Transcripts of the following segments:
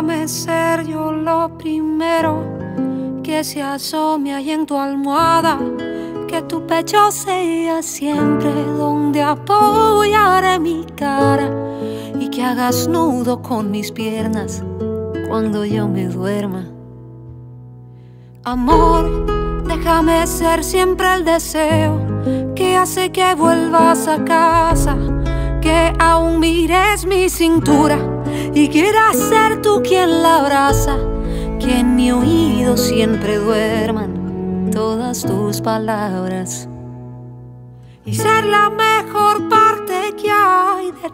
Déjame ser yo lo primero que se asome ahí en tu almohada, que tu pecho sea siempre donde apoyaré mi cara, y que hagas nudo con mis piernas cuando yo me duerma. Amor, déjame ser siempre el deseo que hace que vuelvas a casa, que aún mires mi cintura y quieras ser tú quien la abraza, que en mi oído siempre duerman todas tus palabras, y ser la mejor parte que hay de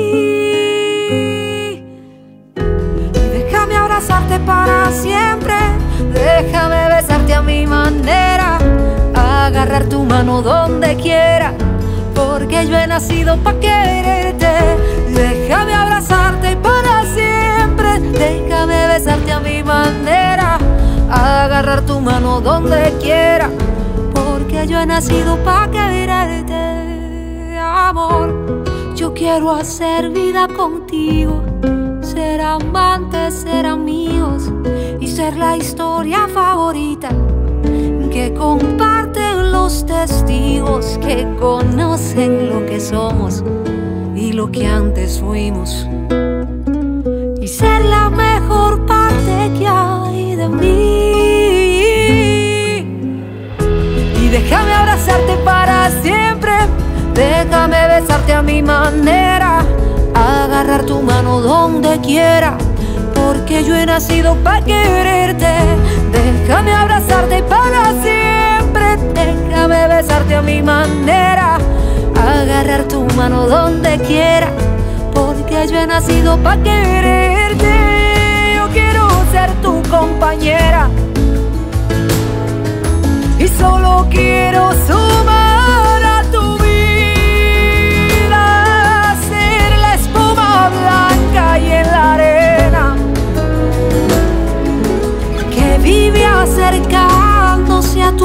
ti. Y déjame abrazarte para siempre, déjame besarte a mi manera, agarrar tu mano donde quiera, porque yo he nacido pa' quererte. Déjame abrazarte para siempre, déjame besarte a mi manera, agarrar tu mano donde quiera, porque yo he nacido pa' quererte. Amor, yo quiero hacer vida contigo, ser amantes, ser amigos y ser la historia favorita que comparten los testigos que conocen lo que somos y lo que antes fuimos, y ser la mejor parte que hay de mí. Y déjame abrazarte para siempre, déjame besarte a mi manera, agarrar tu mano donde quiera, porque yo he nacido para quererte. Déjame abrazarte para siempre, déjame besarte a mi manera, agarrar tu mano donde quiera, porque yo he nacido para quererte. Yo quiero ser tu compañera y solo quiero sumar a tu vida, ser la espuma blanca y en la arena que vive acercándose a tu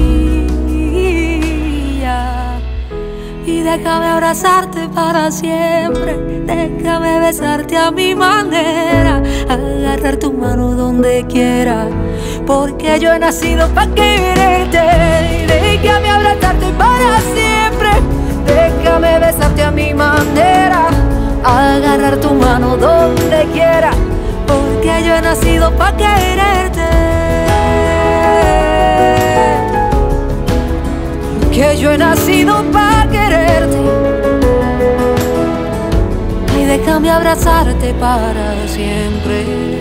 orilla. Y déjame abrazarte para siempre, déjame besarte a mi manera, agarrar tu mano donde quiera, porque yo he nacido para quererte. Déjame abrazarte para siempre, déjame besarte a mi manera, agarrar tu mano donde quiera, porque yo he nacido para quererte. Que yo he nacido para quererte. Ay, déjame abrazarte para siempre.